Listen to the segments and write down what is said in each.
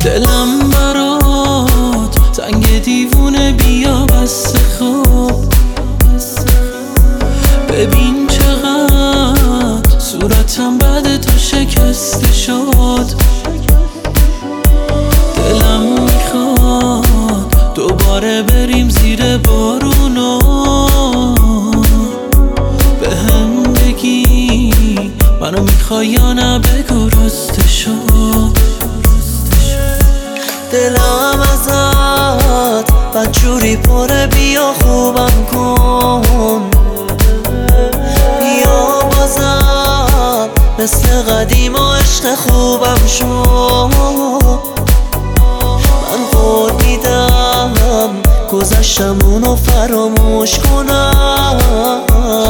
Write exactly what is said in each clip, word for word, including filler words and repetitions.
دلم برات تنگ دیوونه، بیا بسته خواب. ببین چقدر صورتم بعد تو شکسته شد. دلم میخواد دوباره بریم زیر بارونا، به هم بگی منو میخوای یا نه، بگو راسته شد. دلم ازت بدجوری پره، بیا خوبم کن. بیا بازم مثل قدیم و عشق خوبم شو. من قول میدم گذشتمونو فراموش کنم.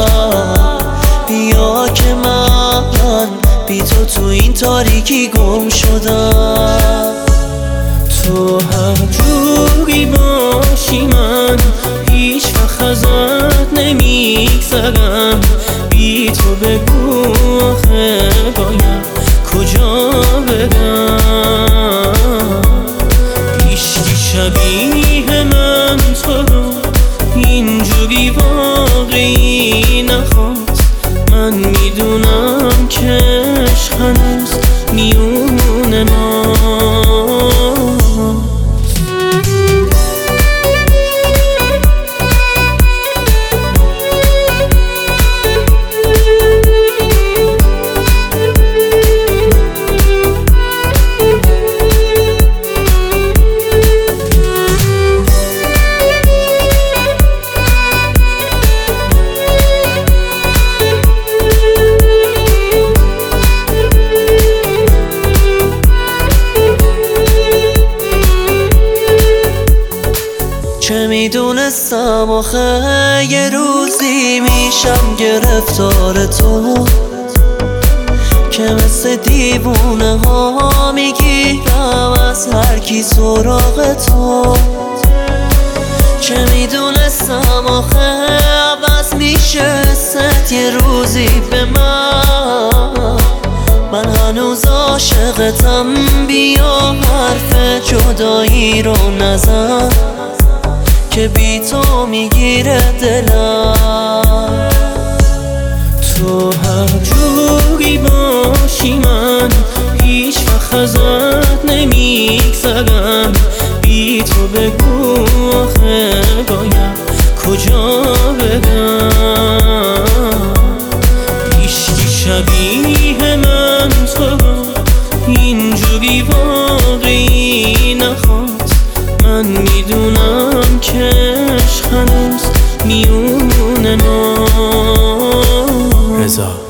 بیا که من بی تو تو این تاریکی گم شدم. تو هر جوری باشی من هیچ وقت ازت نمیگذرم. بی تو بگو آخه باید کجا برم. هیچکی شبیه من تو رو اینجوری واقعی نخواست. من میدونم که عشق هنوز میونه ما. چه میدونستم آخه یه روزی میشم گرفتار تو، که مثل دیوونه ها میگیرم از هر کی سراغ تو. چه میدونستم آخه عوض میشه ست یه روزی به من. من هنوز عاشقتم، بیا حرف جدایی رو نزن که بی تو میگیره دلم. تو هر جوری باشی من هیچ وقت ازت نمیگذرم. بی تو بگو آخه باید کجا برم. هیچکی شبیه من تو رو اینجوری واقعی نخواست. من میدونم که عشق هنوز میونه ما. رضا